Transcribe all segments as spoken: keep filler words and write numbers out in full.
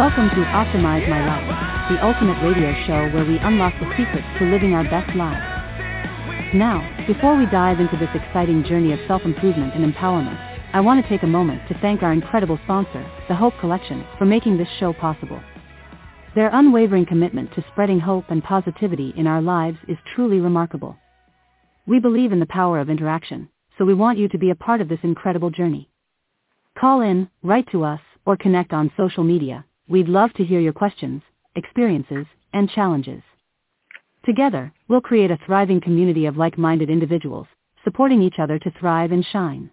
Welcome to Optimize My Life, the ultimate radio show where we unlock the secrets to living our best lives. Now, before we dive into this exciting journey of self-improvement and empowerment, I want to take a moment to thank our incredible sponsor, the Hope Collection, for making this show possible. Their unwavering commitment to spreading hope and positivity in our lives is truly remarkable. We believe in the power of interaction, so we want you to be a part of this incredible journey. Call in, write to us, or connect on social media. We'd love to hear your questions, experiences, and challenges. Together, we'll create a thriving community of like-minded individuals, supporting each other to thrive and shine.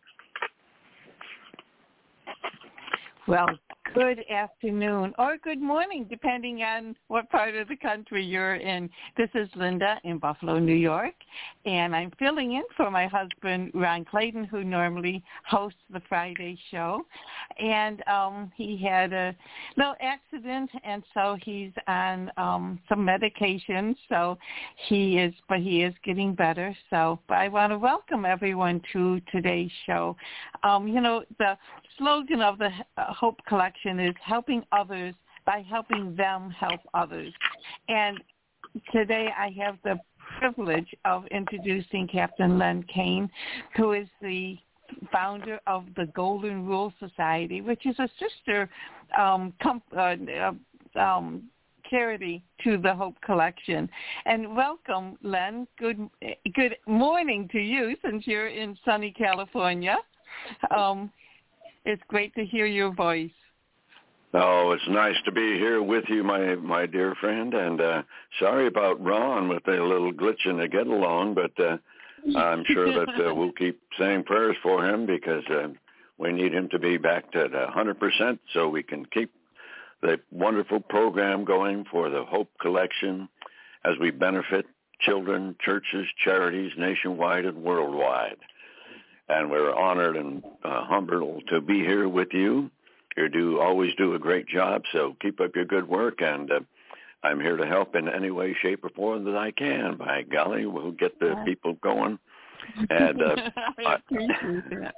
Well, good afternoon or good morning, depending on what part of the country you're in. This is Linda in Buffalo, New York, and I'm filling in for my husband, Ron Clayton, who normally hosts the Friday show. And um, he had a little accident, and so he's on um, some medication. So he is, but he is getting better. So, but I want to welcome everyone to today's show. Um, you know, the slogan of the Hope Collection is helping others by helping them help others. And today I have the privilege of introducing Captain Len Kane, who is the founder of the Golden Rule Society, which is a sister um, com- uh, um, charity to the Hope Collection. And welcome, Len. Good, good morning to you, since you're in sunny California. Um, It's great to hear your voice. Oh, it's nice to be here with you, my my dear friend. And uh, sorry about Ron with a little glitch in the get along, but uh, I'm sure that uh, we'll keep saying prayers for him because uh, we need him to be back to one hundred percent so we can keep the wonderful program going for the Hope Collection as we benefit children, churches, charities nationwide and worldwide. And we're honored and uh, humbled to be here with you. You do always do a great job, so keep up your good work. And uh, I'm here to help in any way, shape, or form that I can. By golly, we'll get the yeah. people going. And uh, I appreciate that.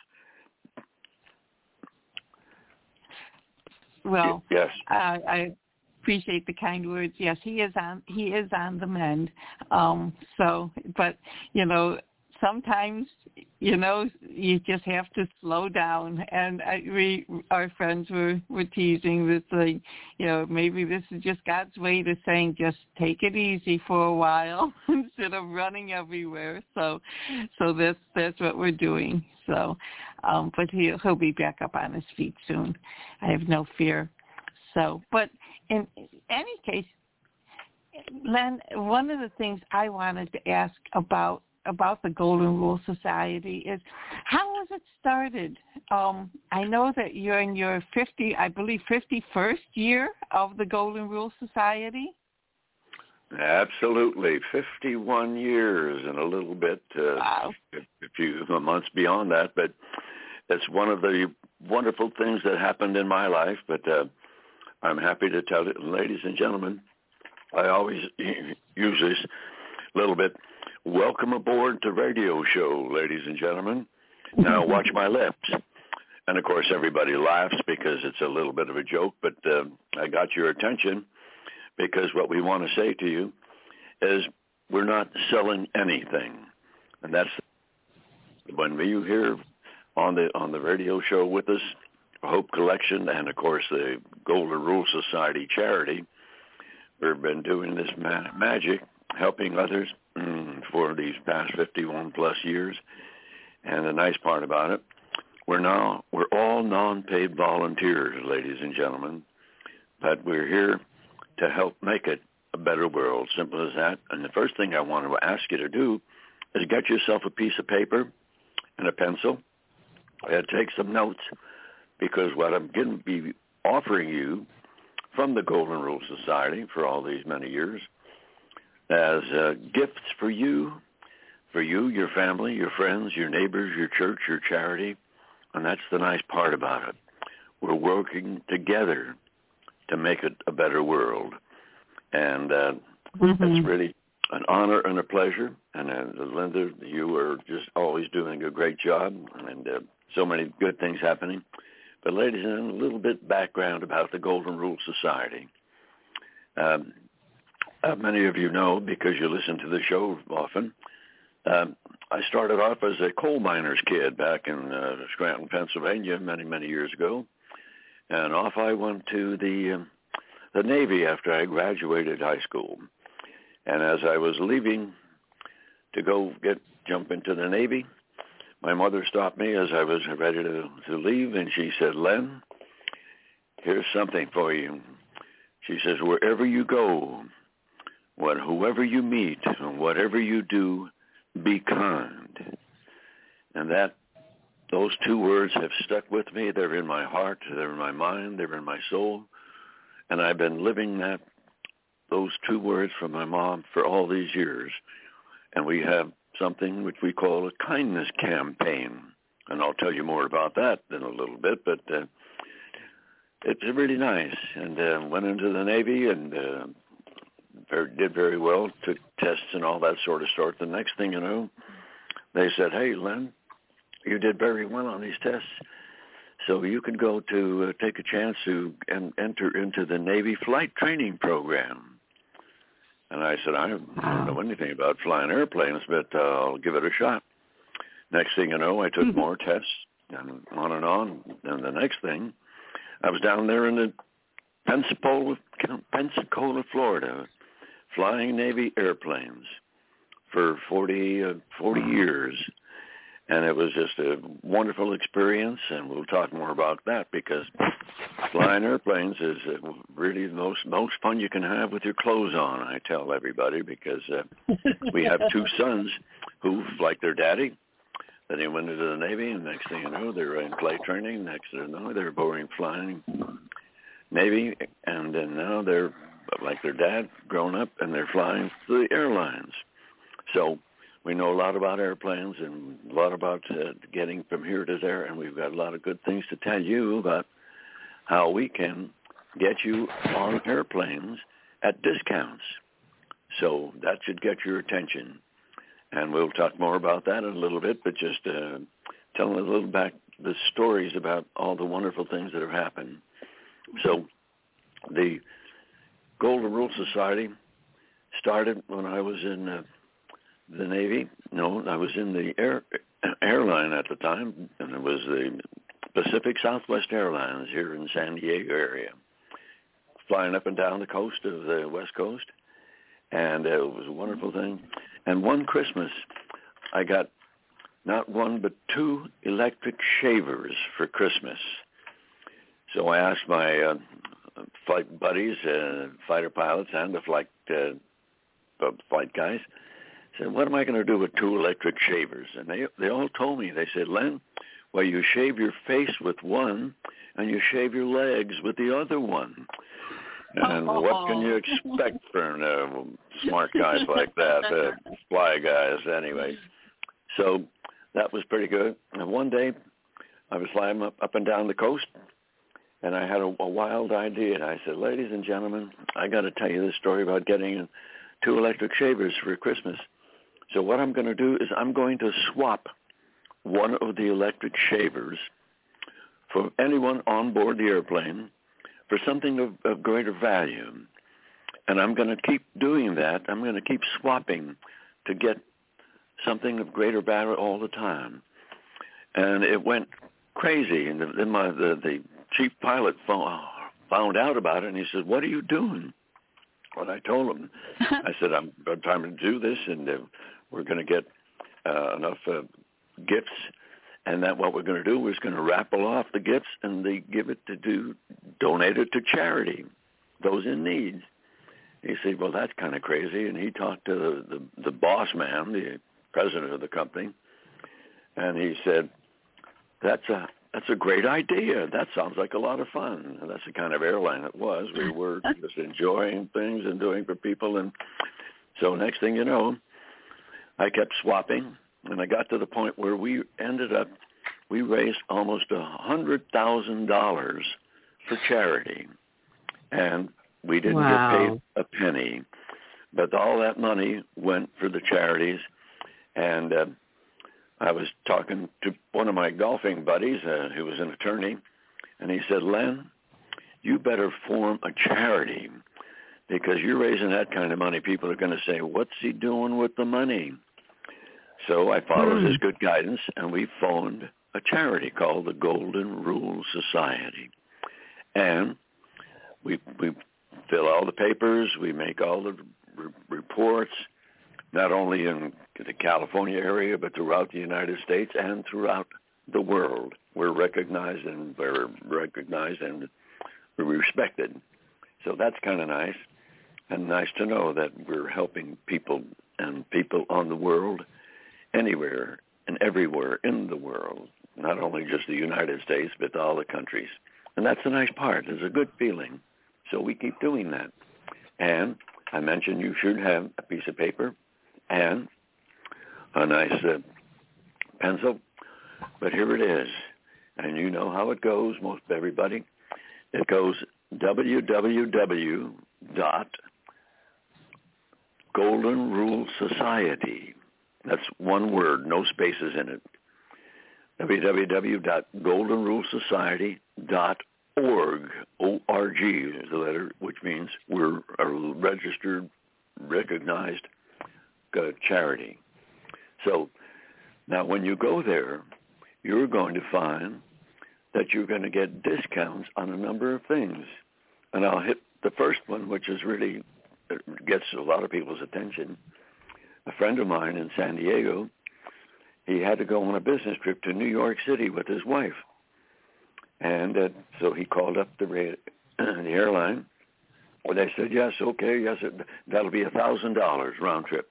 Well, yes, uh, I appreciate the kind words. Yes, he is on. He is on the mend. Um, so, but you know. Sometimes, you know, you just have to slow down. And I, we, our friends were, were teasing this thing, you know, maybe this is just God's way to saying just take it easy for a while instead of running everywhere. So so that's, that's what we're doing. So, um, but he'll, he'll be back up on his feet soon. I have no fear. So, but in any case, Len, one of the things I wanted to ask about about the Golden Rule Society is how was it started? Um, I know that you're in your fifty, I believe, fifty-first year of the Golden Rule Society. Absolutely, fifty-one years and a little bit, uh, wow. a, a few months beyond that. But it's one of the wonderful things that happened in my life. But uh, I'm happy to tell it, ladies and gentlemen. I always use this little bit. Welcome aboard to radio show, ladies and gentlemen. Now watch my lips. And, of course, everybody laughs because it's a little bit of a joke, but uh, I got your attention because what we want to say to you is we're not selling anything. And that's when you hear on the on the radio show with us, Hope Collection and, of course, the Golden Rule Society charity, we've been doing this ma- magic, helping others for these past fifty-one plus years. And the nice part about it, we're now, we're all non-paid volunteers, ladies and gentlemen, but we're here to help make it a better world, simple as that. And the first thing I want to ask you to do is get yourself a piece of paper and a pencil and take some notes, because what I'm going to be offering you from the Golden Rule Society for all these many years as uh, gifts for you, for you, your family, your friends, your neighbors, your church, your charity. And that's the nice part about it. We're working together to make it a better world. And uh, mm-hmm. it's really an honor and a pleasure. And uh, Linda, you are just always doing a great job, and uh, so many good things happening. but ladies and gentlemen, a little bit background about the Golden Rule Society. Um, uh, many of you know, because you listen to the show often, um, I started off as a coal miner's kid back in uh, Scranton, Pennsylvania, many, many years ago. And off I went to the um, the Navy after I graduated high school. And as I was leaving to go get jump into the Navy, my mother stopped me as I was ready to, to leave, and she said, "Len, here's something for you." She says, "Wherever you go, when whoever you meet, and whatever you do, be kind." And that, those two words have stuck with me. They're in my heart, they're in my mind, they're in my soul. And I've been living that, those two words from my mom for all these years. And we have something which we call a kindness campaign. And I'll tell you more about that in a little bit, but uh, it's really nice. And uh, went into the Navy and uh, very, did very well, took tests and all that sort of stuff. The next thing you know, they said, "Hey, Len, you did very well on these tests, so you can go to uh, take a chance to en- enter into the Navy flight training program." And I said, "I don't know anything about flying airplanes, but uh, I'll give it a shot." Next thing you know, I took mm-hmm. more tests, and on and on. And the next thing, I was down there in the Pensacola, Pensacola, Florida, flying Navy airplanes for forty, uh, forty years. And it was just a wonderful experience, and we'll talk more about that, because flying airplanes is really the most, most fun you can have with your clothes on, I tell everybody, because uh, we have two sons who, like their daddy, then he went into the Navy, and next thing you know, they're in flight training. Next thing you know, they're boarding flying Navy, and then now they're, like their dad, grown up, and they're flying the airlines. So we know a lot about airplanes and a lot about uh, getting from here to there, and we've got a lot of good things to tell you about how we can get you on airplanes at discounts. So that should get your attention. And we'll talk more about that in a little bit, but just uh, telling a little back the stories about all the wonderful things that have happened. So the Golden Rule Society started when I was in uh, the Navy. No, I was in the air airline at the time, and it was the Pacific Southwest Airlines here in San Diego area, flying up and down the coast of the West Coast, and uh, it was a wonderful thing. And one Christmas, I got not one but two electric shavers for Christmas. So I asked my uh, flight buddies, uh, fighter pilots, and the flight uh, flight guys, said, "What am I going to do with two electric shavers?" And they they all told me. They said, "Len, well, you shave your face with one, and you shave your legs with the other one." And oh. What can you expect from uh, smart guys like that, uh, fly guys, anyway? So that was pretty good. And one day, I was flying up, up and down the coast, and I had a, a wild idea. And I said, "Ladies and gentlemen, I got to tell you this story about getting two electric shavers for Christmas. So what I'm going to do is I'm going to swap one of the electric shavers for anyone on board the airplane for something of, of greater value. And I'm going to keep doing that. I'm going to keep swapping to get something of greater value all the time." And it went crazy. And then my, the, the chief pilot found out about it, and he said, "What are you doing?" Well, I told him, I said, I'm, I'm trying to do this, and uh, we're going to get uh, enough uh, gifts, and that what we're going to do is going to raffle off the gifts, and they give it to do, donate it to charity, those in need. He said, "Well, that's kind of crazy," and he talked to the, the, the boss man, the president of the company, and he said, that's a That's a great idea. That sounds like a lot of fun." And that's the kind of airline it was. We were just enjoying things and doing for people. And so next thing you know, I kept swapping, and I got to the point where we ended up, we raised almost one hundred thousand dollars for charity. And we didn't wow. get paid a penny. But all that money went for the charities. And uh, I was talking to one of my golfing buddies, uh, who was an attorney, And he said, Len, you better form a charity because you're raising that kind of money. People are going to say, what's he doing with the money? So I followed mm. his good guidance, and we formed a charity called the Golden Rule Society. And we we fill all the papers, we make all the re- reports, not only in the California area, but throughout the United States and throughout the world. We're recognized and we're recognized and we're respected. So that's kind of nice, and nice to know that we're helping people and people on the world, anywhere and everywhere in the world, not only just the United States, but all the countries. And that's the nice part. It's a good feeling. So we keep doing that. And I mentioned you should have a piece of paper and a nice uh, pencil. But here it is. And you know how it goes, most everybody. It goes w w w dot golden rule society. That's one word, no spaces in it. w w w dot golden rule society dot org. O R G is the letter, which means we're a registered, recognized uh, charity. So now when you go there, you're going to find that you're going to get discounts on a number of things. And I'll hit the first one, which is really gets a lot of people's attention. A friend of mine in San Diego, he had to go on a business trip to New York City with his wife. And uh, so he called up the, the airline. Well, they said, yes, okay, yes, it, that'll be one thousand dollars round trip.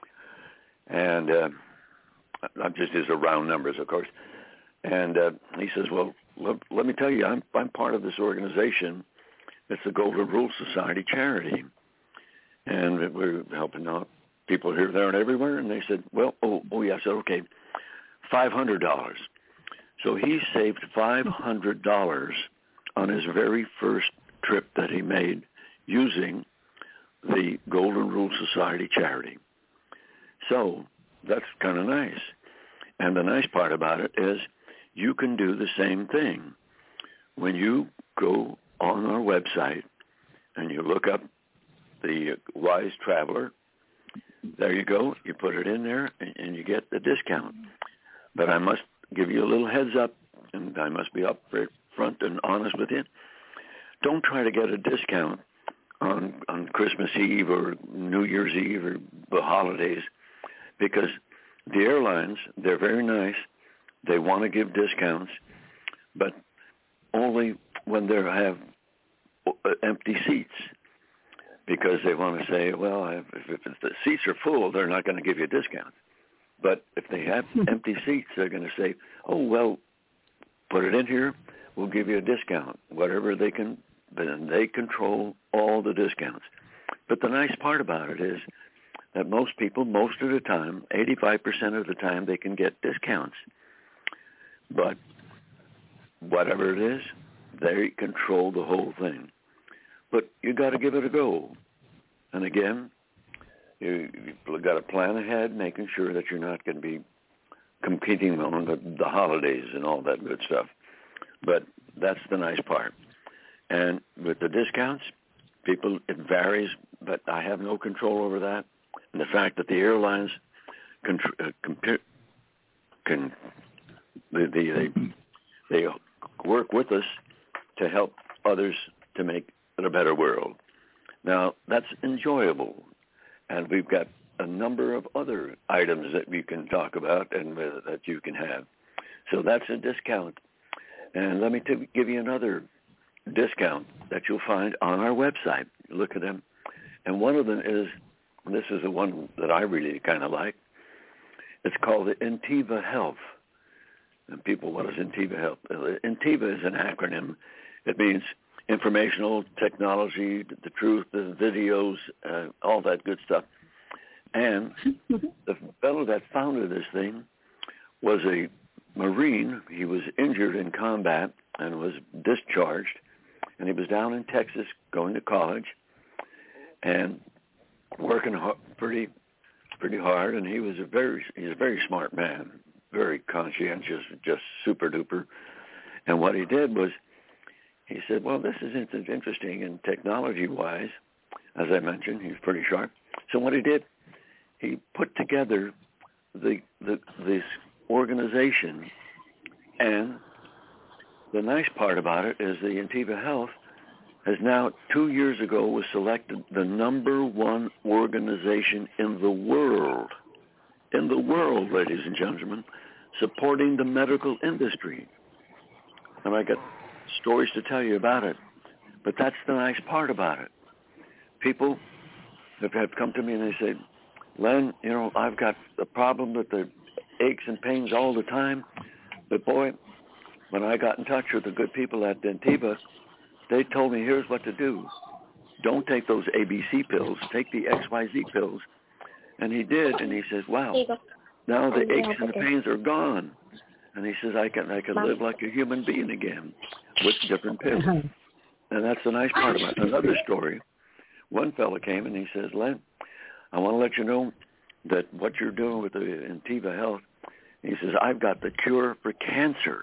And uh, I'm just as a round numbers, of course. And uh, he says, well, let, let me tell you, I'm, I'm part of this organization. It's the Golden Rule Society charity. And we're helping out people here, there, and everywhere. And they said, well, oh, oh yeah, I said, okay, five hundred dollars. So he saved five hundred dollars on his very first trip that he made using the Golden Rule Society charity. So that's kind of nice. And the nice part about it is you can do the same thing. When you go on our website and you look up the Wise Traveler, there you go. You put it in there and, and you get the discount. But I must give you a little heads up, and I must be up very front and honest with you. Don't try to get a discount on, on Christmas Eve or New Year's Eve or the holidays, because the airlines, they're very nice. They want to give discounts, but only when they have empty seats, because they want to say, well, if, if the seats are full, they're not going to give you a discount. But if they have empty seats, they're going to say, oh, well, put it in here, we'll give you a discount. Whatever they can, then they control all the discounts. But the nice part about it is that most people, most of the time, eighty-five percent of the time, they can get discounts. But whatever it is, they control the whole thing. But you got to give it a go. And again, you, you've got to plan ahead, making sure that you're not going to be competing on the, the holidays and all that good stuff. But that's the nice part. And with the discounts, people, it varies, but I have no control over that. And the fact that the airlines can, uh, compare, can they, they, they work with us to help others to make it a better world. Now, that's enjoyable. And we've got a number of other items that we can talk about and uh, that you can have. So that's a discount. And let me t- give you another discount that you'll find on our website. You look at them. And one of them is, and this is the one that I really kind of like, it's called the Intiva Health. And people, what is Intiva Health? Intiva is an acronym. It means informational technology, the truth, the videos, uh, all that good stuff. And the fellow that founded this thing was a Marine. He was injured in combat and was discharged, and he was down in Texas going to college and working hard, pretty pretty hard. And he was a very he's a very smart man, very conscientious, just super duper. And what he did was he said, well, this is interesting and technology-wise. As I mentioned, he's pretty sharp. So what he did, he put together the, the this organization, and the nice part about it is the Intiva Health has now, two years ago, was selected the number one organization in the world, in the world, ladies and gentlemen, supporting the medical industry. And I got stories to tell you about it, but that's the nice part about it. People have, have come to me and they say, Len, you know, I've got a problem with the aches and pains all the time, but boy, when I got in touch with the good people at Intiva, they told me, here's what to do. Don't take those A B C pills. Take the X Y Z pills. And he did, and he says, wow, now the aches and the pains are gone. And he says, I can I can live like a human being again with different pills. And that's the nice part about it. Another story, one fella came and he says, Len, I want to let you know that what you're doing with the Intiva Health, he says, I've got the cure for cancer.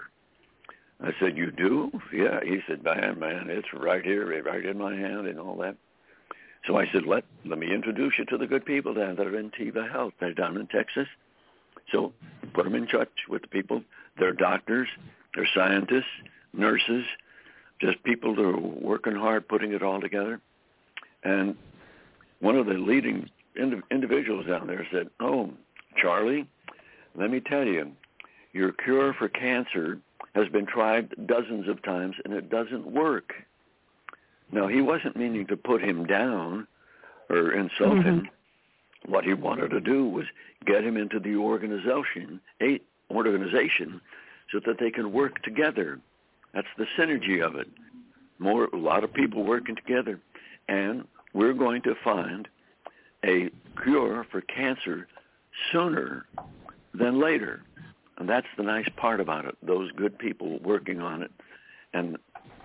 I said, you do? Yeah. He said, man, man, it's right here, right in my hand and all that. So I said, let let me introduce you to the good people down that are in Intiva Health. They're down in Texas. So put them in touch with the people. They're doctors, they're scientists, nurses, just people that are working hard putting it all together. And one of the leading ind- individuals down there said, oh, Charlie, let me tell you, your cure for cancer has been tried dozens of times, and it doesn't work. Now, he wasn't meaning to put him down or insult mm-hmm. him. What he wanted to do was get him into the organization, a organization, so that they can work together. That's the synergy of it. More, a lot of people working together, and we're going to find a cure for cancer sooner than later. And that's the nice part about it, those good people working on it. And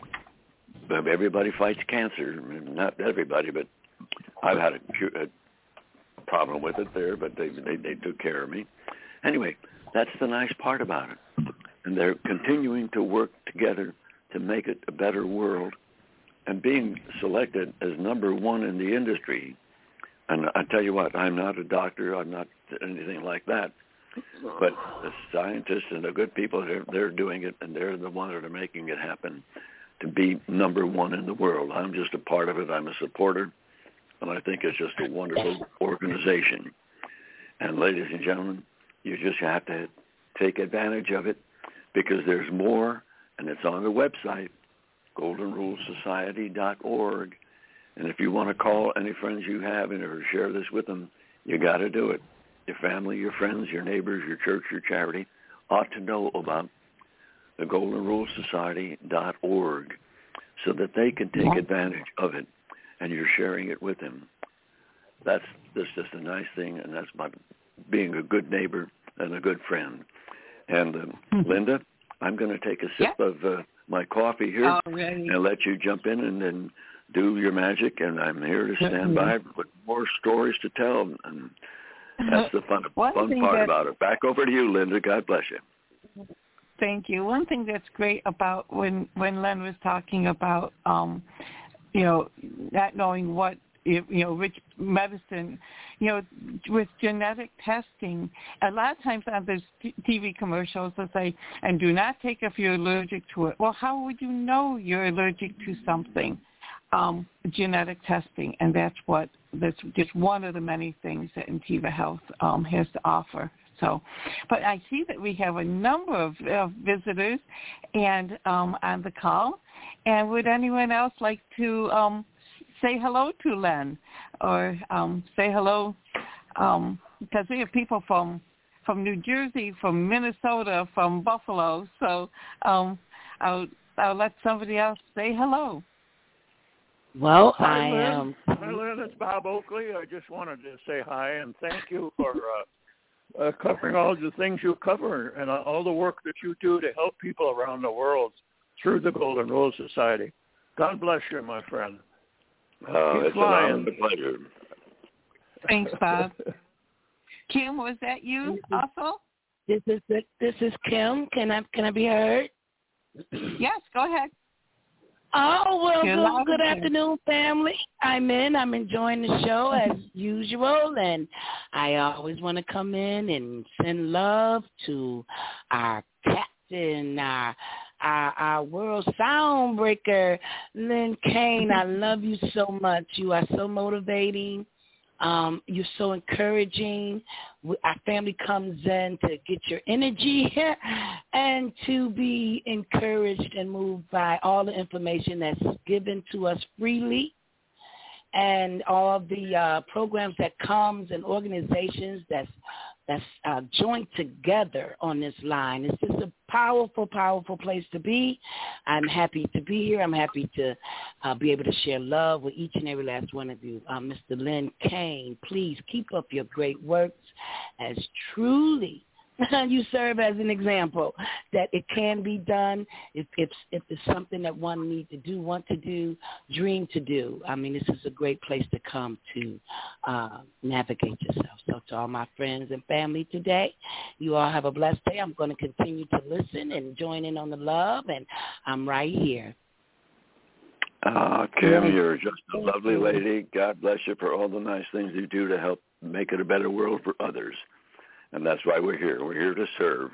everybody fights cancer. Not everybody, but I've had a, a problem with it there, but they, they they took care of me. Anyway, that's the nice part about it. And they're continuing to work together to make it a better world. And being selected as number one in the industry, and I tell you what, I'm not a doctor, I'm not anything like that, but the scientists and the good people, they're, they're doing it, and they're the ones that are making it happen to be number one in the world. I'm just a part of it. I'm a supporter, and I think it's just a wonderful organization. And ladies and gentlemen, you just have to take advantage of it because there's more, and it's on the website, golden rule society dot org. And if you want to call any friends you have and or share this with them, you got to do it. Your family, your friends, your neighbors, your church, your charity ought to know about the golden rule society dot org so that they can take advantage of it, and you're sharing it with them. That's, that's just a nice thing, and that's my being a good neighbor and a good friend. And um, mm-hmm. Linda, I'm going to take a sip yeah. of uh, my coffee here Already. and let you jump in and then do your magic, and I'm here to stand by with more stories to tell, and that's the fun, fun part about it. Back over to you, Linda. God bless you. Thank you. One thing that's great about when, when Len was talking about, um, you know, not knowing what, you know, which medicine, you know, with genetic testing, a lot of times on those T V commercials they'll say, and do not take if you're allergic to it. Well, how would you know you're allergic to something? Um, genetic testing, and that's what that's just one of the many things that Intiva Health um, has to offer. So, but I see that we have a number of, of visitors and um, on the call. And would anyone else like to um, say hello to Len or um, say hello? Um, because we have people from from New Jersey, from Minnesota, from Buffalo. So um, I'll I'll let somebody else say hello. Well, hi, I Lynn. am. Hi, Lynn. It's Bob Oakley. I just wanted to say hi and thank you for uh, uh, covering all the things you cover and uh, all the work that you do to help people around the world through the Golden Rule Society. God bless you, my friend. Uh, Keep it's flying. an honor and a pleasure. Thanks, Bob. Kim, was that you also? This is this is Kim. Can I can I be heard? Yes, go ahead. Oh, well, You're good, loud good and clear. afternoon, family. I'm in. I'm enjoying the show as usual, and I always want to come in and send love to our captain, our, our, our world sound breaker, Lynn Kane. I love you so much. You are so motivating. Um, you're so encouraging. Our family comes in to get your energy and to be encouraged and moved by all the information that's given to us freely, and all of the uh, programs that comes and organizations that's that's uh, joined together on this line. It's just a powerful, powerful place to be. I'm happy to be here. I'm happy to uh, be able to share love with each and every last one of you. Uh, Mister Lynn Kane, please keep up your great works, as truly you serve as an example that it can be done if it's, if it's something that one needs to do, want to do, dream to do. I mean, this is a great place to come to uh, navigate yourself. So to all my friends and family today, you all have a blessed day. I'm going to continue to listen and join in on the love, and I'm right here. Uh, Kim, you're just a lovely lady. God bless you for all the nice things you do to help make it a better world for others. And that's why we're here. We're here to serve.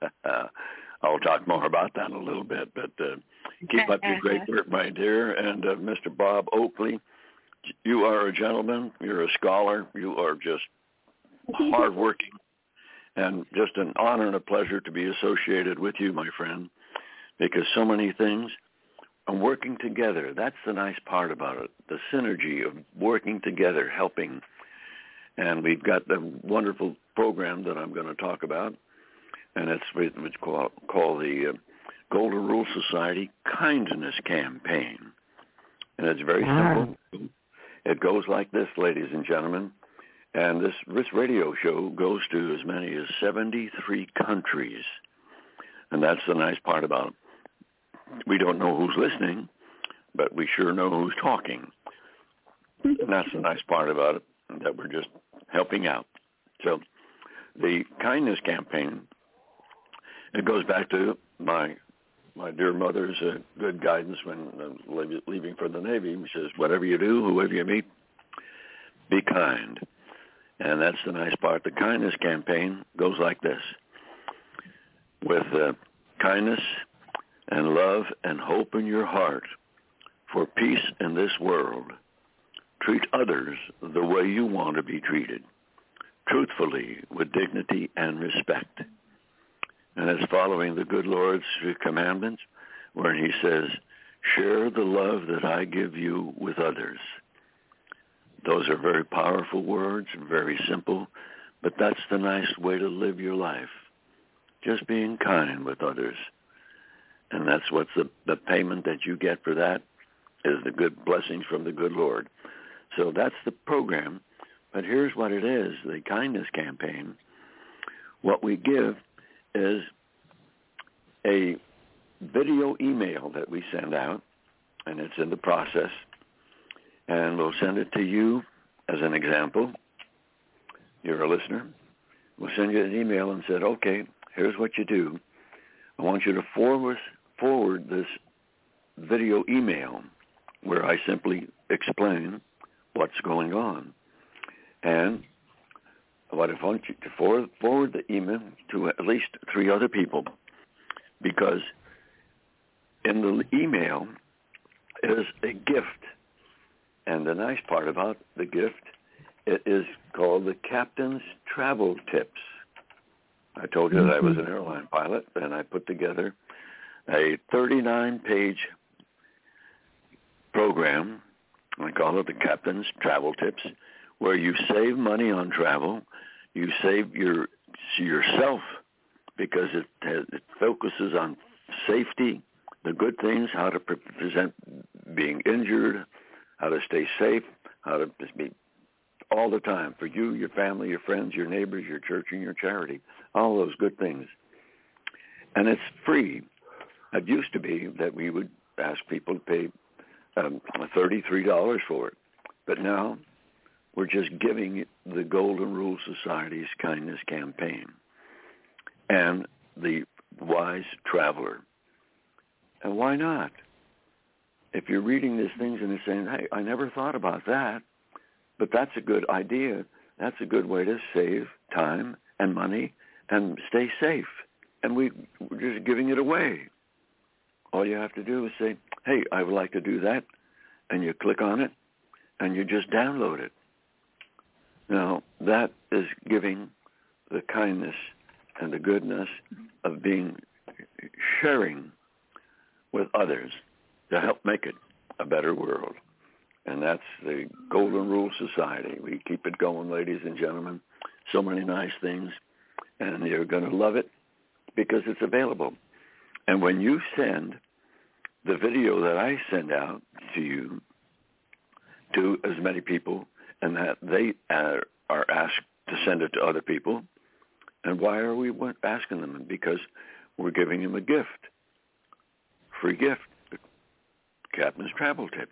I'll talk more about that in a little bit, but uh, keep up your great work, my dear. And uh, Mister Bob Oakley, you are a gentleman. You're a scholar. You are just hardworking, and just an honor and a pleasure to be associated with you, my friend, because so many things are working together. That's the nice part about it, the synergy of working together, helping. And we've got the wonderful program that I'm going to talk about, and it's what's called, called the uh, Golden Rule Society Kindness Campaign. And it's very simple. It goes like this, ladies and gentlemen. And this, this radio show goes to as many as seventy-three countries. And that's the nice part about it. We don't know who's listening, but we sure know who's talking. And that's the nice part about it, that we're just helping out. So the kindness campaign, it goes back to my my dear mother's uh, good guidance when uh, leaving for the Navy. She says, whatever you do, whoever you meet, be kind. And that's the nice part. The kindness campaign goes like this. With uh, kindness and love and hope in your heart for peace in this world, treat others the way you want to be treated, truthfully, with dignity and respect. And it's following the good Lord's commandments, where he says, share the love that I give you with others. Those are very powerful words, very simple, but that's the nice way to live your life, just being kind with others. And that's what's the, the payment that you get for that is the good blessings from the good Lord. So that's the program. But here's what it is, the kindness campaign. What we give is a video email that we send out, and it's in the process. And we'll send it to you as an example. You're a listener. We'll send you an email and said, okay, here's what you do. I want you to forward, forward this video email where I simply explain what's going on. And what I want you to forward, forward the email to at least three other people, because in the email is a gift. And the nice part about the gift, it is called the Captain's Travel Tips. I told you that I was an airline pilot, and I put together a thirty-nine page program. I call it the Captain's Travel Tips, where you save money on travel, you save your yourself, because it, has, it focuses on safety, the good things, how to pre- present being injured, how to stay safe, how to just be all the time for you, your family, your friends, your neighbors, your church, and your charity, all those good things. And it's free. It used to be that we would ask people to pay um, thirty-three dollars for it. But now we're just giving the Golden Rule Society's Kindness Campaign and the Wise Traveler. And why not? if you're reading these things and you're saying, hey, I never thought about that, but that's a good idea. That's a good way to save time and money and stay safe. And we, we're just giving it away. All you have to do is say, hey, I would like to do that. And you click on it, and you just download it. Now, that is giving the kindness and the goodness of being, sharing with others to help make it a better world. And that's the Golden Rule Society. We keep it going, ladies and gentlemen. So many nice things. And you're going to love it because it's available. And when you send the video that I send out to you, to as many people, and that they are, are asked to send it to other people, and why are we asking them? Because we're giving them a gift, free gift, Captain's Travel Tips.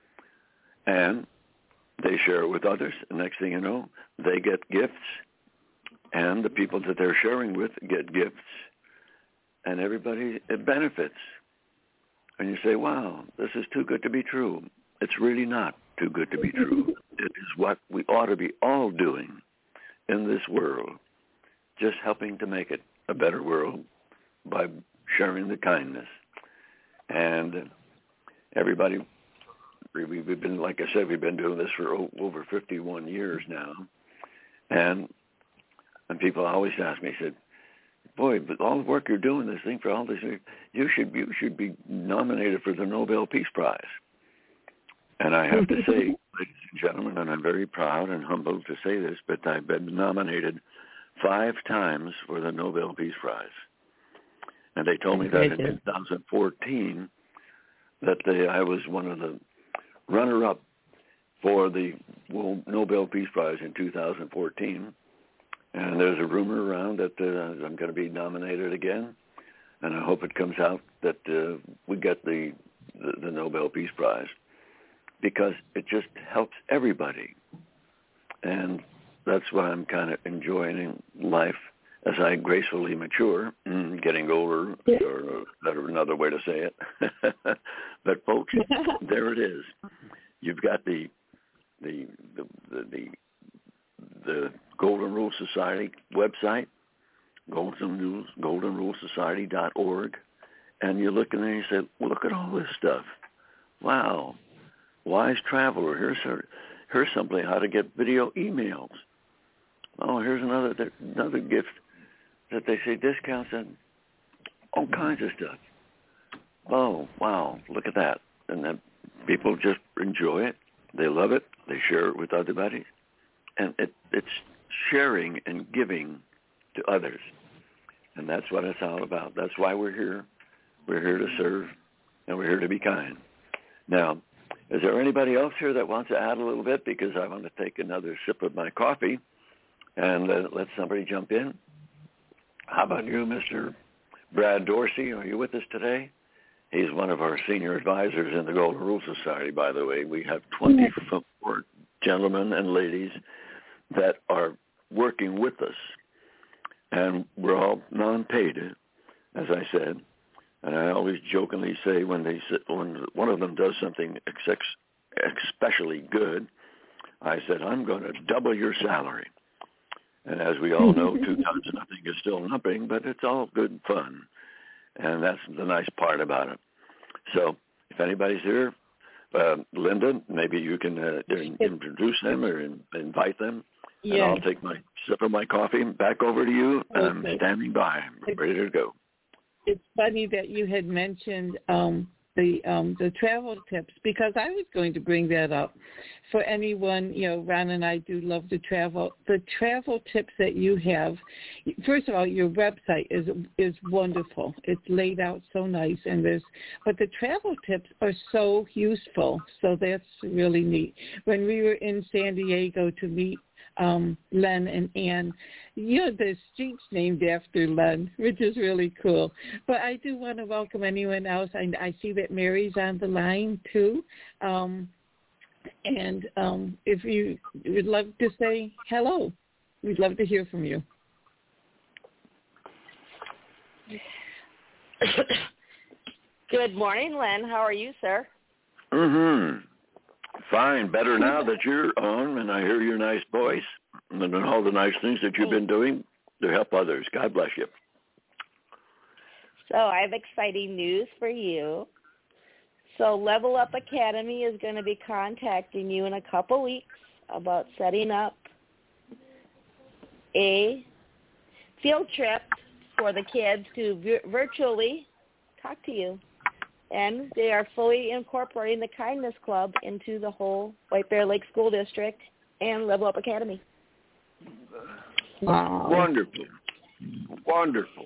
And they share it with others. The next thing you know, they get gifts, and the people that they're sharing with get gifts, and everybody it benefits. And you say, wow, this is too good to be true. It's really not too good to be true. It is what we ought to be all doing in this world, just helping to make it a better world by sharing the kindness. And everybody, we've been, like I said, we've been doing this for over fifty-one years now. And and people always ask me, said, boy, but all the work you're doing, this thing for all this, you should you should be nominated for the Nobel Peace Prize. And I have to say, ladies and gentlemen, and I'm very proud and humbled to say this, but I've been nominated five times for the Nobel Peace Prize. And they told me that in two thousand fourteen that they, I was one of the runner-up for the Nobel Peace Prize in two thousand fourteen. And there's a rumor around that uh, I'm going to be nominated again. And I hope it comes out that uh, we get the, the, the Nobel Peace Prize, because it just helps everybody. And that's why I'm kind of enjoying life as I gracefully mature, getting older, yeah. or that's another way to say it. But folks, there it is. You've got the the the the, the, the Golden Rule Society website, Golden Rule, golden rule society dot org, and you look in there and you say, well, look at all this stuff. Wow. Wise Traveler. Here's her, here's something how to get video emails. Oh, here's another another gift that they say discounts and all kinds of stuff. Oh, wow, look at that. And then people just enjoy it. They love it. They share it with everybody. And it, it's sharing and giving to others. And that's what it's all about. That's why we're here. We're here to serve, and we're here to be kind. Now, is there anybody else here that wants to add a little bit? Because I want to take another sip of my coffee and let, let somebody jump in. How about you, Mister Brad Dorsey? Are you with us today? He's one of our senior advisors in the Golden Rule Society, by the way. We have twenty-four gentlemen and ladies that are working with us. And we're all non-paid, as I said. And I always jokingly say when they when one of them does something especially good, I said, I'm going to double your salary. And as we all know, two times nothing is still nothing, but it's all good fun. And that's the nice part about it. So if anybody's here, uh, Linda, maybe you can uh, introduce them or in, invite them. And yeah. I'll take my sip of my coffee back over to you. Okay. I'm standing by. I'm ready to go. It's funny that you had mentioned um, the um, the travel tips, because I was going to bring that up. For anyone, you know, Ron and I do love to travel. The travel tips that you have, first of all, your website is is wonderful. It's laid out so nice, and there's, but the travel tips are so useful. So that's really neat. When we were in San Diego to meet Um, Len and Ann, you know, the street's named after Len, which is really cool. But I do want to welcome anyone else. I, I see that Mary's on the line, too. Um, and um, if you would love to say hello, we'd love to hear from you. Good morning, Len. How are you, sir? Mm-hmm. Fine. Better now that you're on and I hear your nice voice and all the nice things that you've been doing to help others. God bless you. So I have exciting news for you. So Level Up Academy is going to be contacting you in a couple weeks about setting up a field trip for the kids to vi- virtually talk to you. And they are fully incorporating the Kindness Club into the whole White Bear Lake School District and Level Up Academy. Wow. Wonderful. Wonderful.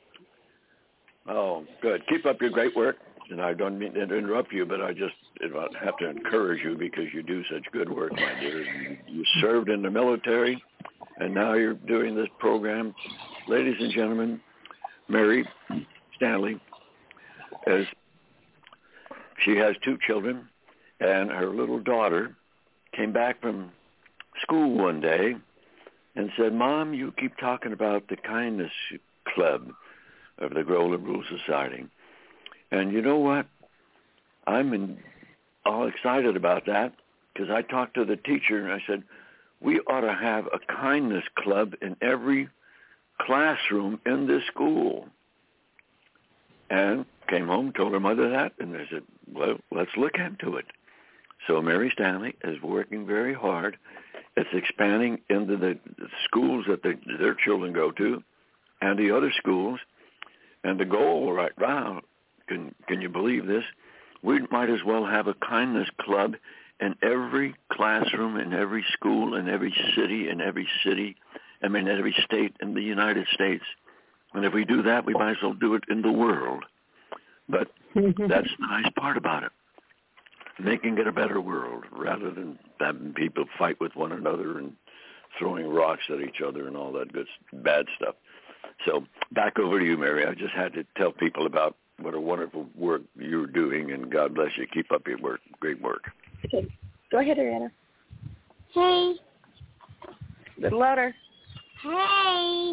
Oh, good. Keep up your great work. And I don't mean to interrupt you, but I just have to encourage you because you do such good work, my dear. You, you served in the military, and now you're doing this program. Ladies and gentlemen, Mary Stanley, as she has two children, and her little daughter came back from school one day and said, Mom, you keep talking about the Kindness Club of the Grow Liberal Society. And you know what? I'm in, all excited about that because I talked to the teacher and I said, we ought to have a kindness club in every classroom in this school. And came home, told her mother that, and they said, well, let's look into it. So Mary Stanley is working very hard. It's expanding into the schools that the, their children go to and the other schools. And the goal right now, Can can you believe this? We might as well have a kindness club in every classroom, in every school, in every city, in every city, I mean, every state in the United States. And if we do that, we might as well do it in the world. But that's the nice part about it, making it a better world rather than having people fight with one another and throwing rocks at each other and all that good, bad stuff. So back over to you, Mary. I just had to tell people about what a wonderful work you're doing, and God bless you. Keep up your work. Great work. Okay. Go ahead, Ariana. Hey. A little louder. Hey.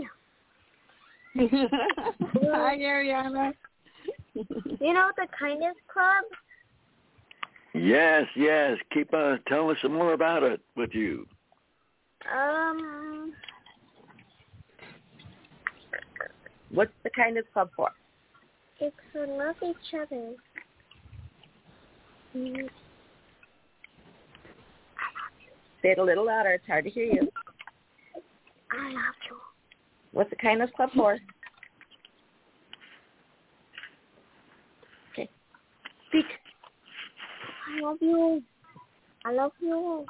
Hi, Ariana. You know the Kindness Club? Yes, yes. Keep on. Tell us some more about it with you. Um. What's the Kindness Club for? It's to love each other. Mm. Say it a little louder. It's hard to hear you. I love you. What's the Kindness Club for? Okay. Speak. I love you. I love you.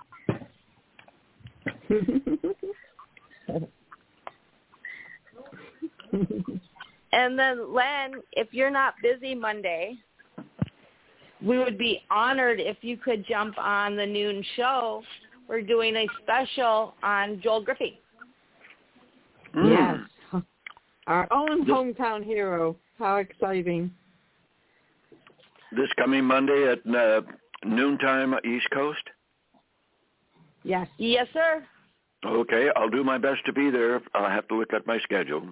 And then, Len, if you're not busy Monday, we would be honored if you could jump on the noon show. We're doing a special on Joel Griffey. Mm. Yes. Our own hometown hero. How exciting. This coming Monday at uh, noontime East Coast? Yes. Yes, sir. Okay, I'll do my best to be there. I'll have to look at my schedule.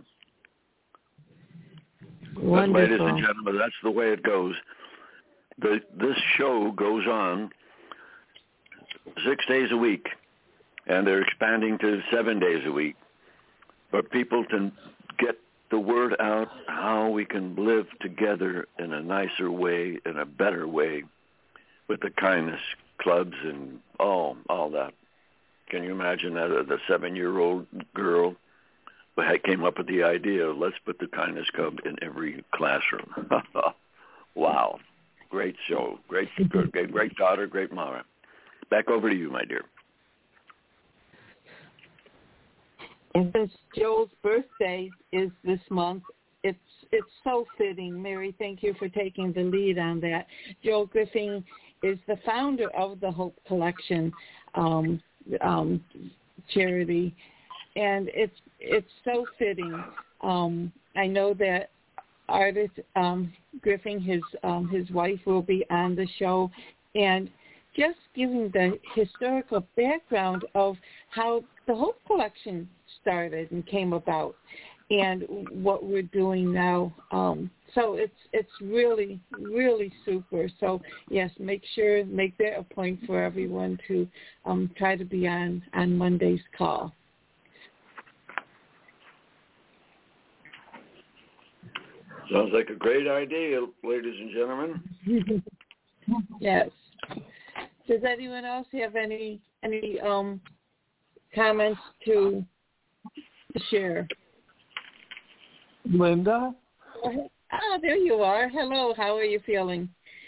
But ladies and gentlemen, that's the way it goes. The, this show goes on six days a week, and they're expanding to seven days a week. But people can get the word out how we can live together in a nicer way, in a better way, with the kindness clubs and all all that. Can you imagine that uh, the seven-year-old girl came up with the idea, let's put the Kindness Club in every classroom. Wow. Great show. Great, great, great daughter, great mama. Back over to you, my dear. And since Joel's birthday is this month, it's it's so fitting. Mary, thank you for taking the lead on that. Joel Griffin is the founder of the Hope Collection um, um, charity, and it's it's so fitting. Um, I know that artist um, Griffin, his um, his wife, will be on the show, and just giving the historical background of how the Hope Collection started and came about. and what we're doing now. Um, so it's it's really, really super. So, yes, make sure, make that a point for everyone to um, try to be on, on Monday's call. Sounds like a great idea, ladies and gentlemen. Yes. Does anyone else have any any um, comments to share? Linda? Ah, there you are. Hello. How are you feeling?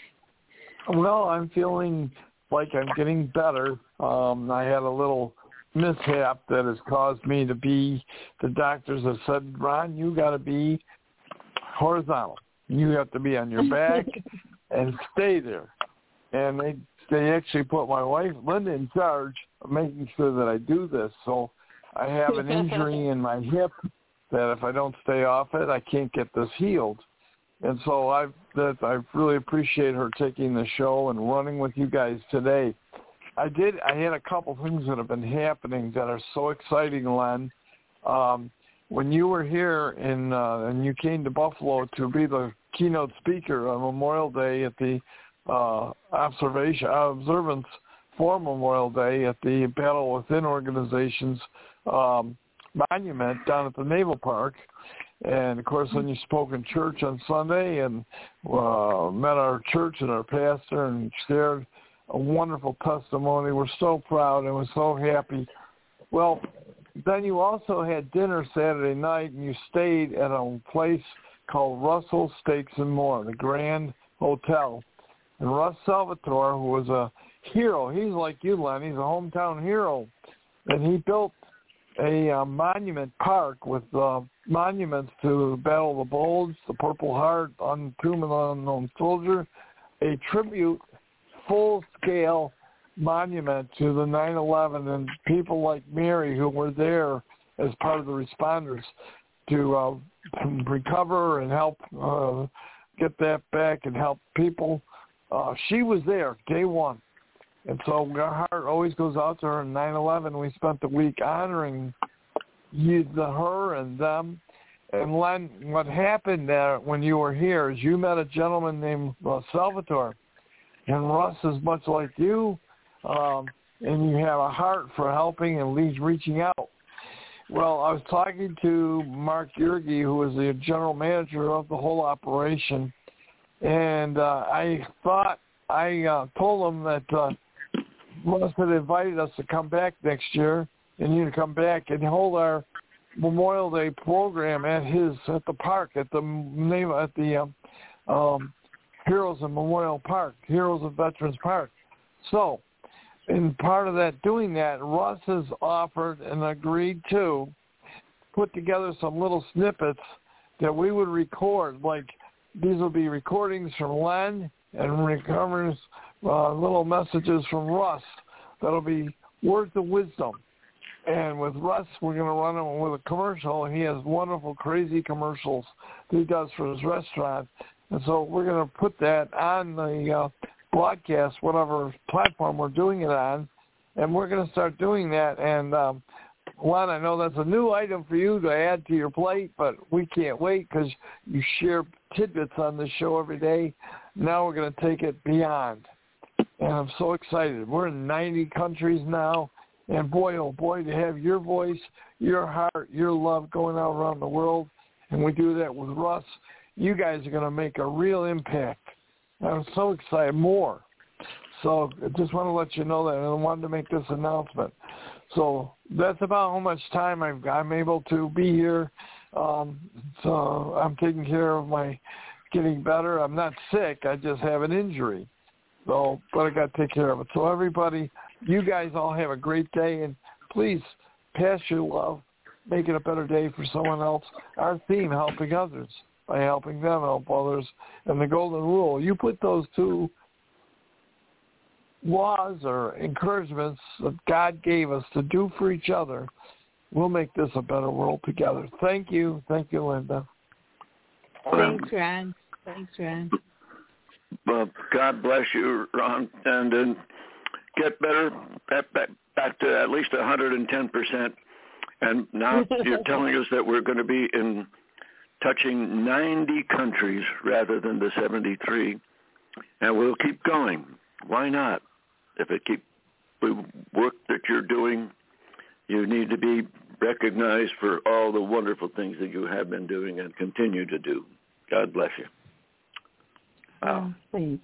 Well, I'm feeling like I'm getting better. Um, I had a little mishap that has caused me to be, the doctors have said, Ron, you got to be horizontal. You have to be on your back and stay there. And they they actually put my wife, Linda, in charge of making sure that I do this. So I have an injury in my hip that if I don't stay off it, I can't get this healed. And so I've, that, I really appreciate her taking the show and running with you guys today. I did. I had a couple things that have been happening that are so exciting, Len. Um, when you were here in, uh, and you came to Buffalo to be the keynote speaker on Memorial Day at the uh, observation observance for Memorial Day at the Battle Within Organizations um, monument down at the Naval Park. And, of course, when you spoke in church on Sunday and uh, met our church and our pastor and shared a wonderful testimony, we're so proud and we're so happy. Well, then you also had dinner Saturday night and you stayed at a place called Russell Steaks and More, the Grand Hotel. And Russ Salvatore, who was a hero, he's like you, Len, he's a hometown hero. And he built a uh, monument park with uh, monuments to the Battle of the Bulge, the Purple Heart, Entombment of the Unknown Soldier, a tribute, full-scale monument to the nine eleven and people like Mary who were there as part of the responders to uh, recover and help uh, get that back and help people. Uh, she was there day one. And so our heart always goes out to her. In nine eleven, we spent the week honoring you, the, her and them. And Len, what happened there when you were here is you met a gentleman named uh, Salvatore. And Russ is much like you, um, and you have a heart for helping and leads reaching out. Well, I was talking to Mark Yerge, who is the general manager of the whole operation, and uh, I thought, I uh, told him that uh, Russ had invited us to come back next year, and you to come back and hold our Memorial Day program at his at the park at the name at the um, um, Heroes of Memorial Park, Heroes of Veterans Park. So, in part of that, doing that, Russ has offered and agreed to put together some little snippets that we would record. Like these will be recordings from Len and recovers uh, little messages from Russ that'll be words of wisdom. And with Russ, we're going to run him with a commercial. He has wonderful, crazy commercials that he does for his restaurant. And so we're going to put that on the uh, broadcast, whatever platform we're doing it on, and we're going to start doing that. And, um, Juan, I know that's a new item for you to add to your plate, but we can't wait because you share tidbits on this show every day. Now we're going to take it beyond. And I'm so excited. We're in ninety countries now. And boy, oh boy, to have your voice, your heart, your love going out around the world, and we do that with Russ, you guys are going to make a real impact. I'm so excited. More. So I just want to let you know that, and I wanted to make this announcement. So that's about how much time I've, I'm able to be here. Um, so I'm taking care of my getting better. I'm not sick. I just have an injury. So, but I got to take care of it. So everybody, you guys all have a great day, and please pass your love, make it a better day for someone else. Our theme, helping others, by helping them help others, and the golden rule. You put those two laws or encouragements that God gave us to do for each other, we'll make this a better world together. Thank you. Thank you, Linda. Thanks, Ron. Thanks, Ron. Well, God bless you, Ron, and then get better, back, back, back to at least one hundred ten percent, And now you're telling us that we're going to be in touching ninety countries rather than the seventy-three, and we'll keep going. Why not? If it keep the work that you're doing, you need to be recognized for all the wonderful things that you have been doing and continue to do. God bless you. Wow. Oh,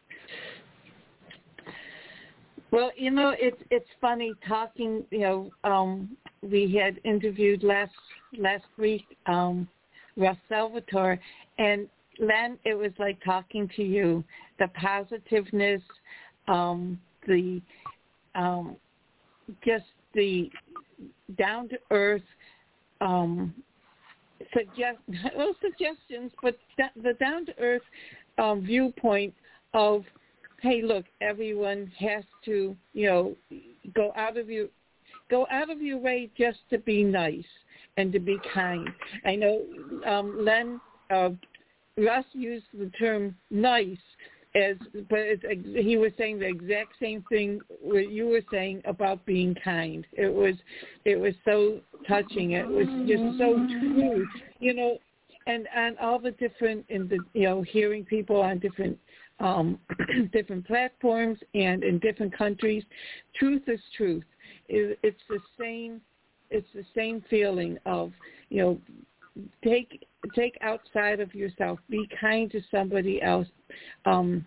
well, you know, it's it's funny talking. You know, um, we had interviewed last last week um, Russ Salvatore, and Len, it was like talking to you. The positiveness, um, the um, just the down to earth um, suggest well suggestions, but the down to earth um, viewpoint of, hey, look, everyone has to, you know, go out of your go out of your way just to be nice and to be kind. I know um, Len uh, Russ used the term nice as, but it's, he was saying the exact same thing what you were saying about being kind. It was it was so touching. It was just so true, you know. And on all the different, in the you know, hearing people on different um, different platforms and in different countries, truth is truth. It, it's the same. It's the same feeling of, you know, take take outside of yourself. Be kind to somebody else. Um,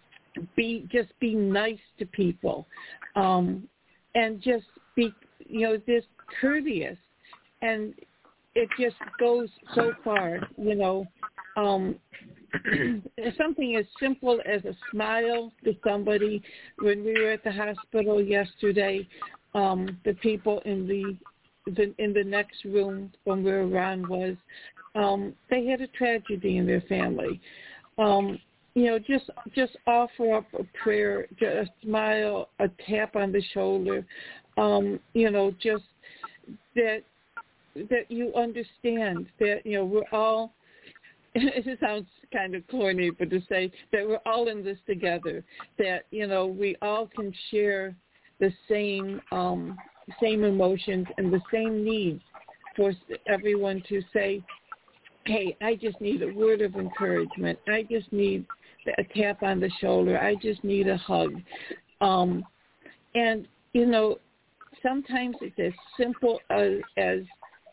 be just be nice to people, um, and just be, you know, just courteous. And it just goes so far, you know. Um, something as simple as a smile to somebody. When we were at the hospital yesterday, um, the people in the, the in the next room from where Ron was, um, they had a tragedy in their family. Um, you know, just just offer up a prayer, a smile, a tap on the shoulder. Um, you know, just that. that you understand that, you know, we're all, it sounds kind of corny, but to say that we're all in this together, that, you know, we all can share the same um, same emotions and the same needs for everyone to say, hey, I just need a word of encouragement. I just need a tap on the shoulder. I just need a hug. Um, and, you know, sometimes it's as simple as, as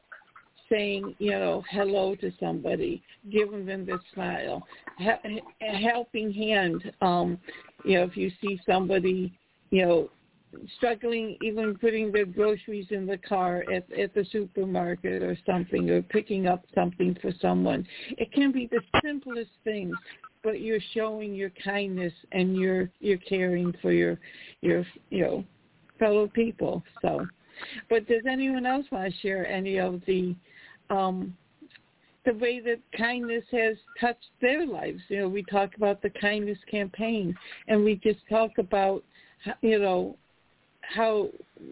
saying, you know, hello to somebody, giving them the smile, a helping hand. Um, you know, if you see somebody, you know, struggling, even putting their groceries in the car at, at the supermarket or something, or picking up something for someone. It can be the simplest things, but you're showing your kindness and you're you're caring for your your you know fellow people. So, but does anyone else want to share any of the um, the way that kindness has touched their lives? You know, we talk about the kindness campaign, and we just talk about, you know, how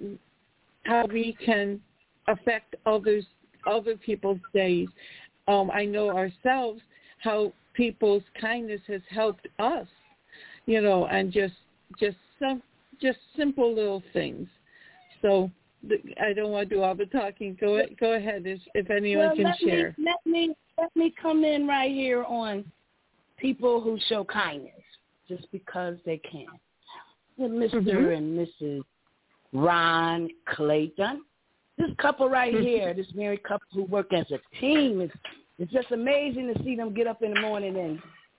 how we can affect others, other people's days. Um, I know ourselves how people's kindness has helped us, you know, and just just some just simple little things. So I don't want to do all the talking. Go go ahead, if, if anyone well, can let share. Me, let me let me come in right here on people who show kindness just because they can. Mister Mm-hmm. and Missus Ron Clayton. This couple right mm-hmm. here, this married couple who work as a team, it's, it's just amazing to see them get up in the morning and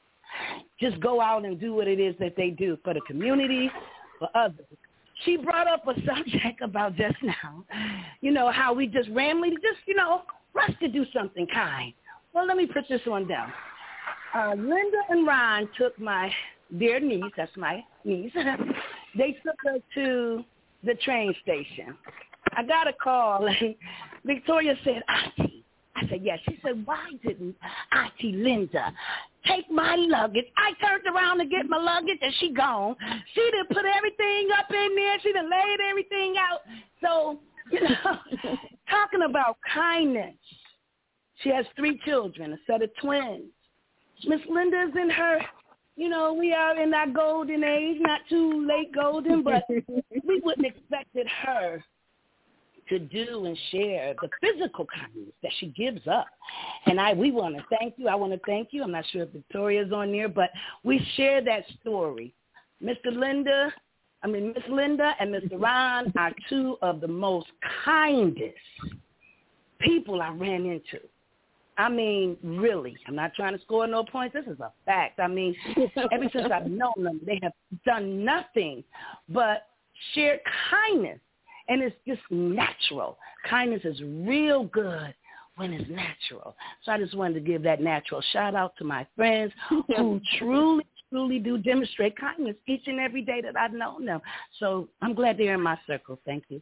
just go out and do what it is that they do for the community, for others. She brought up a subject about just now, you know, how we just randomly just, you know, rush to do something kind. Well, let me put this one down. Uh, Linda and Ron took my dear niece, that's my niece, they took her to the train station. I got a call, and Victoria said, Auntie. I said, yes. She said, why didn't Auntie Linda take my luggage? I turned around to get my luggage, and she gone. She done put everything up in there. She done laid everything out. So, you know, talking about kindness. She has three children, a set of twins. Miss Linda's in her, you know, we are in our golden age, not too late golden, but we wouldn't expected her to do and share the physical kindness that she gives up. And I we want to thank you. I want to thank you. I'm not sure if Victoria's on there, but we share that story. Mister Linda, I mean, Miss Linda and Mister Ron are two of the most kindest people I ran into. I mean, really, I'm not trying to score no points. This is a fact. I mean, ever since I've known them, they have done nothing but share kindness, and it's just natural. Kindness is real good when it's natural. So I just wanted to give that natural shout out to my friends who truly, truly do demonstrate kindness each and every day that I've known them. So I'm glad they're in my circle. Thank you.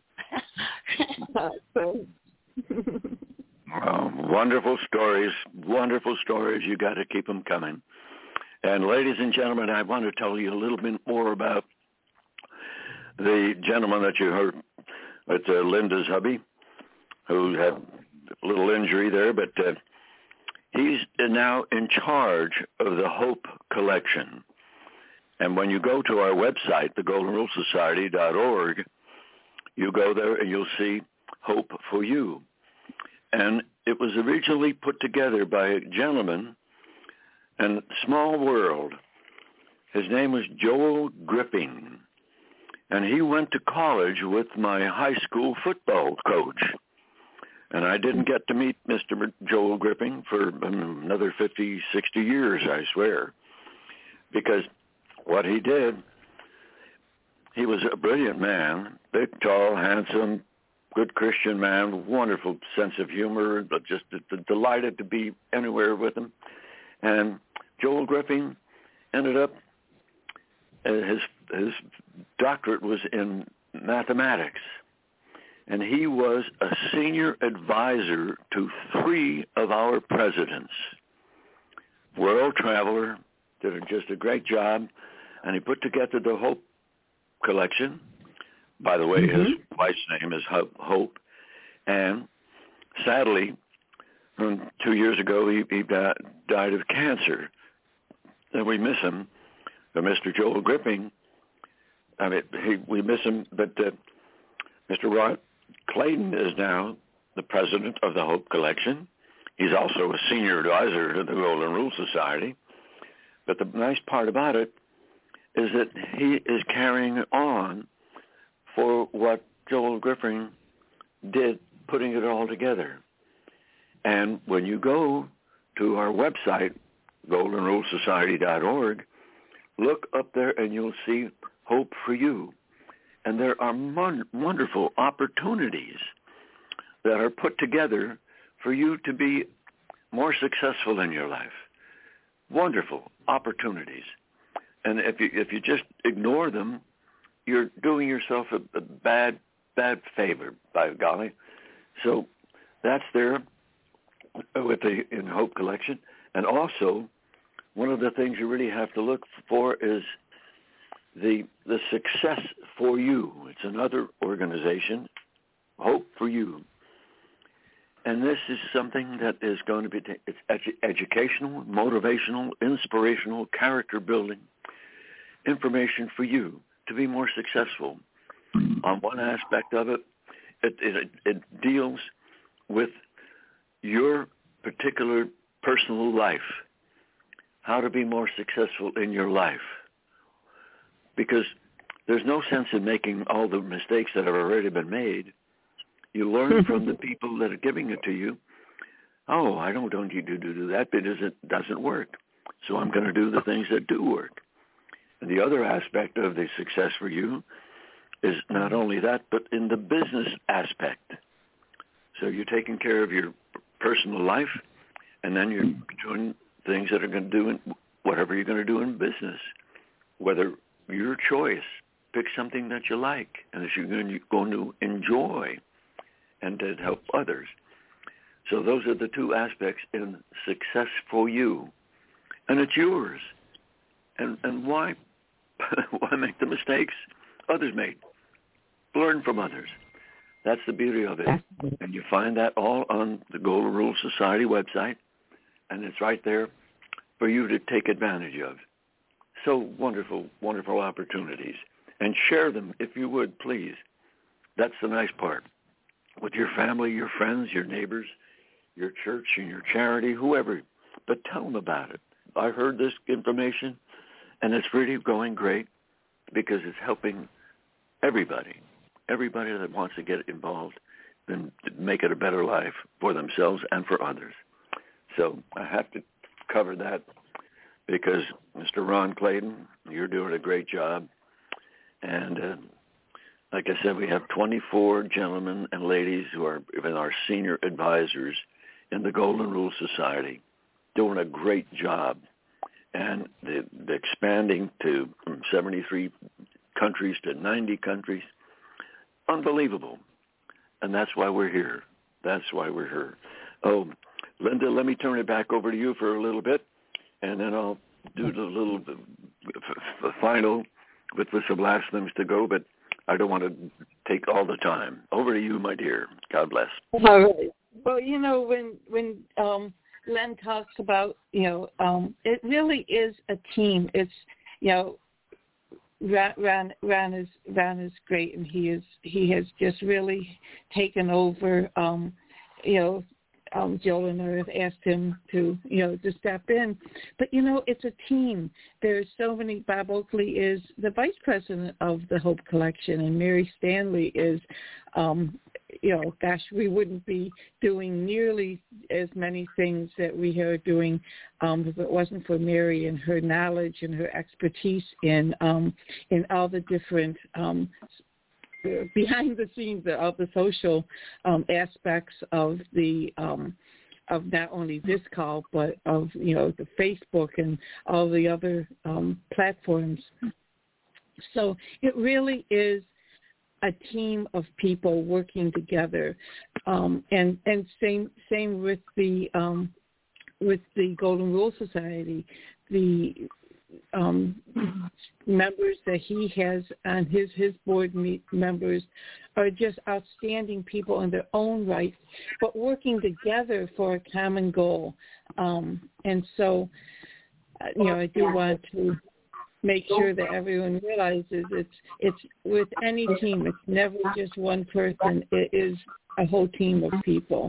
Well, wonderful stories, wonderful stories. You got to keep them coming. And ladies and gentlemen, I want to tell you a little bit more about the gentleman that you heard at uh, Linda's hubby, who had a little injury there, but uh, he's now in charge of the Hope Collection. And when you go to our website, the golden rule society dot org, you go there and you'll see Hope for You. And it was originally put together by a gentleman in small world. His name was Joel Gripping. And he went to college with my high school football coach. And I didn't get to meet Mister Joel Gripping for another fifty, sixty years, I swear. Because what he did, he was a brilliant man, big, tall, handsome, good Christian man, wonderful sense of humor, but just d- d- delighted to be anywhere with him. And Joel Gripping ended up, uh, his his doctorate was in mathematics. And he was a senior advisor to three of our presidents. World traveler, did just a great job, and he put together the Hope Collection. By the way, mm-hmm. his wife's name is Hope. And sadly, two years ago, he, he died of cancer. And we miss him. But Mister Joel Gripping, I mean, he, we miss him, but uh, Mister Rod Clayton is now the president of the Hope Collection. He's also a senior advisor to the Golden Rule Society. But the nice part about it is that he is carrying on for what Joel Gripping did, putting it all together. And when you go to our website, golden rule society dot org, look up there and you'll see Hope for You. And there are mon- wonderful opportunities that are put together for you to be more successful in your life. Wonderful opportunities. And if you if you just ignore them, you're doing yourself a, a bad, bad favor, by golly. So that's there with the in Hope Collection. And also, one of the things you really have to look for is the the Success for You. It's another organization, Hope for You. And this is something that is going to be, it's edu- educational, motivational, inspirational, character building, information for you to be more successful. On one aspect of it, it, it, it deals with your particular personal life, how to be more successful in your life. Because there's no sense in making all the mistakes that have already been made. You learn from the people that are giving it to you. Oh, I don't want you to do that, but it doesn't work. So I'm going to do the things that do work. And the other aspect of the Success for You is not only that, but in the business aspect. So you're taking care of your personal life, and then you're doing things that are going to do in whatever you're going to do in business, whether your choice. Pick something that you like and that you're going to enjoy and to help others. So those are the two aspects in Success for You. And it's yours. And and why why make the mistakes others made? Learn from others. That's the beauty of it. And you find that all on the Golden Rule Society website, and it's right there for you to take advantage of. So wonderful, wonderful opportunities. And share them if you would, please. That's the nice part. with your family, your friends, your neighbors, your church and your charity, whoever, but tell them about it. I heard this information, and it's really going great because it's helping everybody, everybody that wants to get involved and make it a better life for themselves and for others. So I have to cover that because, Mister Ron Clayton, you're doing a great job. And uh, like I said, we have twenty-four gentlemen and ladies who are even our senior advisors in the Golden Rule Society, doing a great job. And the, the expanding to from seventy-three countries to ninety countries. Unbelievable. And that's why we're here. That's why we're here. Oh, Linda, let me turn it back over to you for a little bit, and then I'll do the little the, the final with some last things to go, but I don't want to take all the time. Over to you, my dear. God bless. All right. Well, you know, when when um, Len talks about, you know, um, it really is a team. It's, you know, Ron, Ron is Ron is great, and he is he has just really taken over. Um, you know, um, Joel and I have asked him to you know to step in, but you know it's a team. There's so many. Bob Oakley is the vice president of the Hope Collection, and Mary Stanley is. Um, you know, gosh, we wouldn't be doing nearly as many things that we are doing um, if it wasn't for Mary and her knowledge and her expertise in um, in all the different um, behind the scenes of the social um, aspects of the um, of not only this call but of you know the Facebook and all the other um, platforms. So it really is a team of people working together, um, and and same same with the um, with the Golden Rule Society, the um, members that he has on his his board meet members are just outstanding people in their own right, but working together for a common goal. Um, and so, uh, you know, I do want to make sure that everyone realizes it's it's with any team. It's never just one person. It is a whole team of people.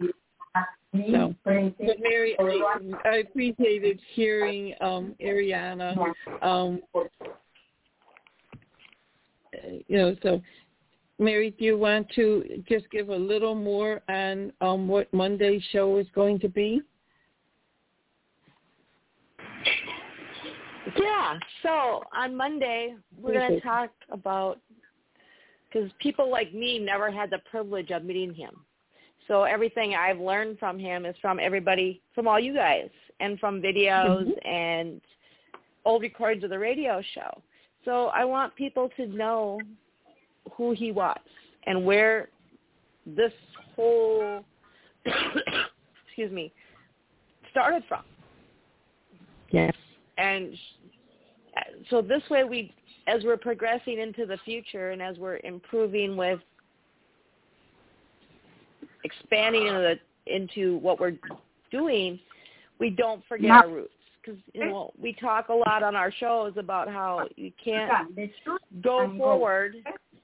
So, but Mary, I, I appreciated hearing um, Ariana. Um, you know, so Mary, do you want to just give a little more on um, what Monday's show is going to be? Yeah, so on Monday, we're going to talk about, because people like me never had the privilege of meeting him. So everything I've learned from him is from everybody, from all you guys, and from videos mm-hmm. and old recordings of the radio show. So I want people to know who he was and where this whole, excuse me, started from. Yes. And so this way, we, as we're progressing into the future and as we're improving with expanding into, the, into what we're doing, we don't forget our roots. Because, you know, we talk a lot on our shows about how you can't go forward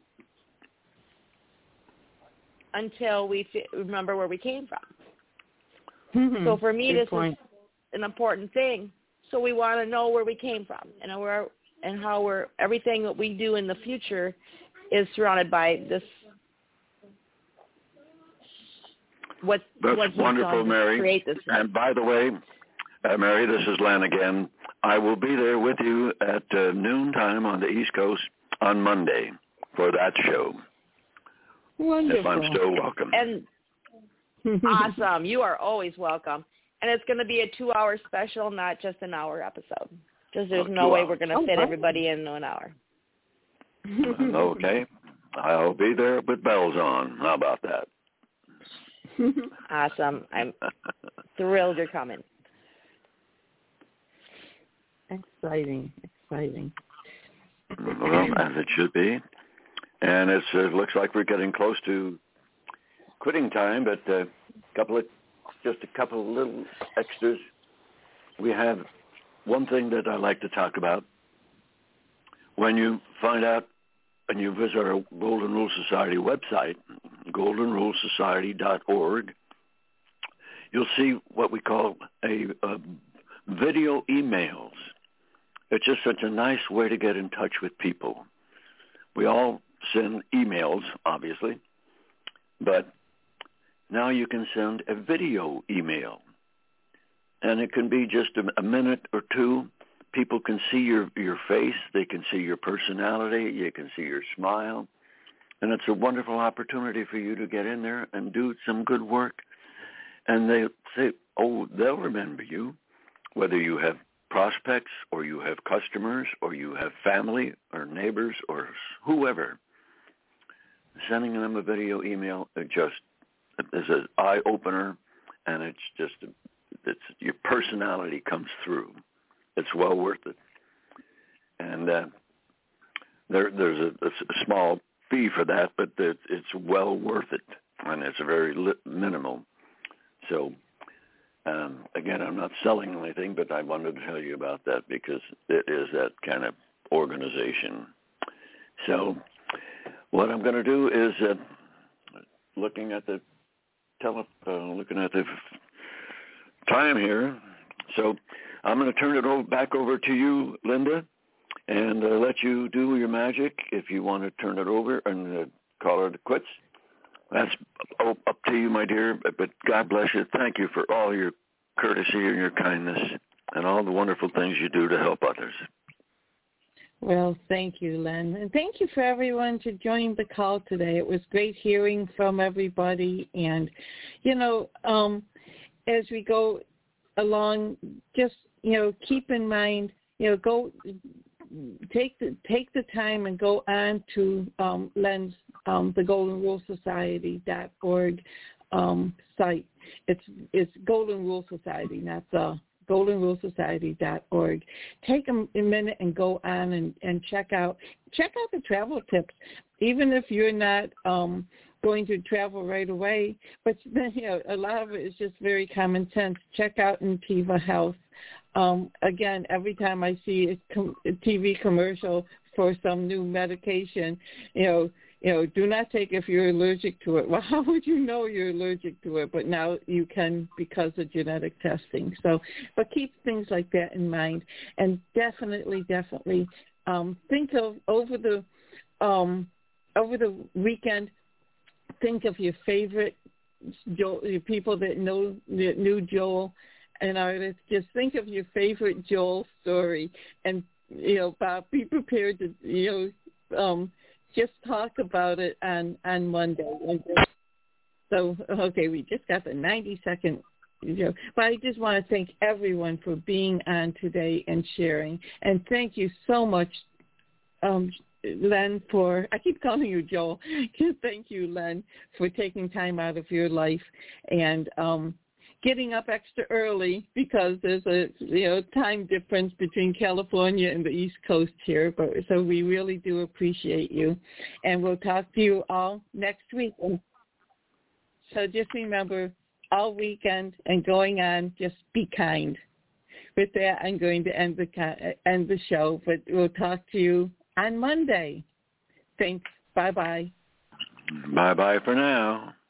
until we f- remember where we came from. Mm-hmm. So for me, Good this point. is an important thing. So we want to know where we came from and where and how we're everything that we do in the future is surrounded by this. What That's what's wonderful, Mary. Create this and by the way, uh, Mary, this is Len again. I will be there with you at uh, noontime on the East Coast on Monday for that show. Wonderful. If I'm still welcome. And awesome. You are always welcome. And it's going to be a two-hour special, not just an hour episode. Because there's oh, no way hours. we're going to oh, fit wow. everybody in an hour. Okay. I'll be there with bells on. How about that? Awesome. I'm thrilled you're coming. Exciting. Exciting. Well, as it should be. And it's, it looks like we're getting close to quitting time, but a couple of Just a couple of little extras. We have one thing that I like to talk about. When you find out and you visit our Golden Rule Society website, golden rule society dot org, you'll see what we call a, a video emails. It's just such a nice way to get in touch with people. We all send emails, obviously, but now you can send a video email. And it can be just a, a minute or two. People can see your, your face. They can see your personality. You can see your smile. And it's a wonderful opportunity for you to get in there and do some good work. And they say, oh, they'll remember you, whether you have prospects or you have customers or you have family or neighbors or whoever. Sending them a video email it just is an eye-opener, and it's just it's your personality comes through. It's well worth it. And uh, there, there's a, a small fee for that, but it's well worth it, and it's very li- minimal. So, um, again, I'm not selling anything, but I wanted to tell you about that because it is that kind of organization. So what I'm going to do is uh, looking at the tele, uh, looking at the time here. So I'm going to turn it over, back over to you, Linda, and uh, let you do your magic if you want to turn it over and uh, call it quits. That's up to you, my dear, but God bless you. Thank you for all your courtesy and your kindness and all the wonderful things you do to help others. Well, thank you, Len. And thank you for everyone to join the call today. It was great hearing from everybody. And, you know, um, as we go along, just, you know, keep in mind, you know, go take the take the time and go on to um, Len's um, the Golden Rule Society dot org um, site. It's it's Golden Rule Society, not the Golden Rule Society dot org. Take a, a minute and go on and, and check out check out the travel tips, even if you're not um, going to travel right away. But you know, a lot of it is just very common sense. Check out Intiva Health. Um, again, every time I see a, com- a T V commercial for some new medication, you know, you know, do not take if you're allergic to it. Well, how would you know you're allergic to it? But now you can because of genetic testing. So, but keep things like that in mind, and definitely, definitely um, think of over the um, over the weekend. Think of your favorite Joel, your people that know that knew Joel. And artists, just think of your favorite Joel story, and you know, Bob, be prepared to you know um, just talk about it on on Monday. So, okay, we just got the ninety second. You know, but I just want to thank everyone for being on today and sharing, and thank you so much, um, Len, for I keep calling you Joel. Thank you, Len, for taking time out of your life and. Um, getting up extra early because there's a you know time difference between California and the East Coast here. But so we really do appreciate you, and we'll talk to you all next week. So just remember, all weekend and going on, just be kind. With that, I'm going to end the end the show, but we'll talk to you on Monday. Thanks. Bye bye. Bye bye for now.